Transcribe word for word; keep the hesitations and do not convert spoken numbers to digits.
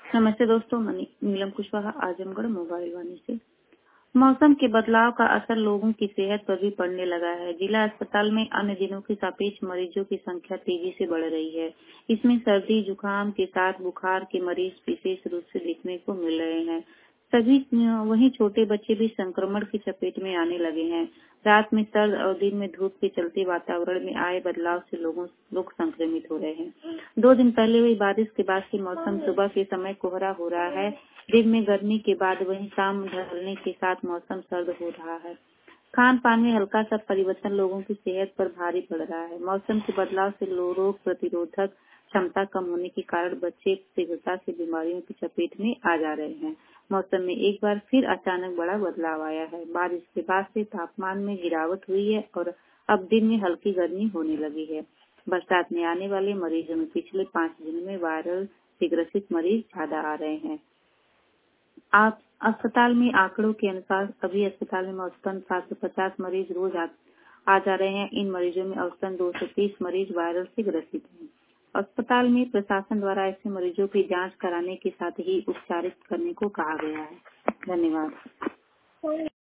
नमस्ते दोस्तों, मैं नीलम कुशवाहा, आजमगढ़ मोबाइल वाणी से। मौसम के बदलाव का असर लोगों की सेहत पर भी पड़ने लगा है। जिला अस्पताल में अन्य दिनों के सापेक्ष मरीजों की संख्या तेजी से बढ़ रही है। इसमें सर्दी जुकाम के साथ बुखार के मरीज विशेष रूप से देखने को मिल रहे हैं। सभी वहीं छोटे बच्चे भी संक्रमण की चपेट में आने लगे हैं। रात में सर्द और दिन में धूप के चलते वातावरण में आए बदलाव से लोगों लोग संक्रमित हो रहे हैं। दो दिन पहले हुई बारिश के बाद से मौसम सुबह के समय कोहरा हो रहा है। दिन में गर्मी के बाद वहीं शाम ढलने के साथ मौसम सर्द हो रहा है। खान पान में हल्का सा परिवर्तन लोगों की सेहत पर भारी पड़ रहा है। मौसम के बदलाव से रोग प्रतिरोधक क्षमता कम होने के कारण बच्चे शीघ्रता से बीमारियों की चपेट में आ जा रहे हैं। मौसम में एक बार फिर अचानक बड़ा बदलाव आया है। बारिश के बाद से तापमान में गिरावट हुई है और अब दिन में हल्की गर्मी होने लगी है। बरसात में आने वाले मरीजों में पिछले पाँच दिनों में वायरल से ग्रसित मरीज ज्यादा आ रहे हैं। आप अस्पताल में आंकड़ों के अनुसार अभी अस्पताल में औसतन सात सौ पचास मरीज रोज आ, आ जा रहे हैं। इन मरीजों में औसतन दो सौ तीस मरीज वायरल से ग्रसित हैं। अस्पताल में प्रशासन द्वारा ऐसे मरीजों की जांच कराने के साथ ही उपचारित करने को कहा गया है। धन्यवाद।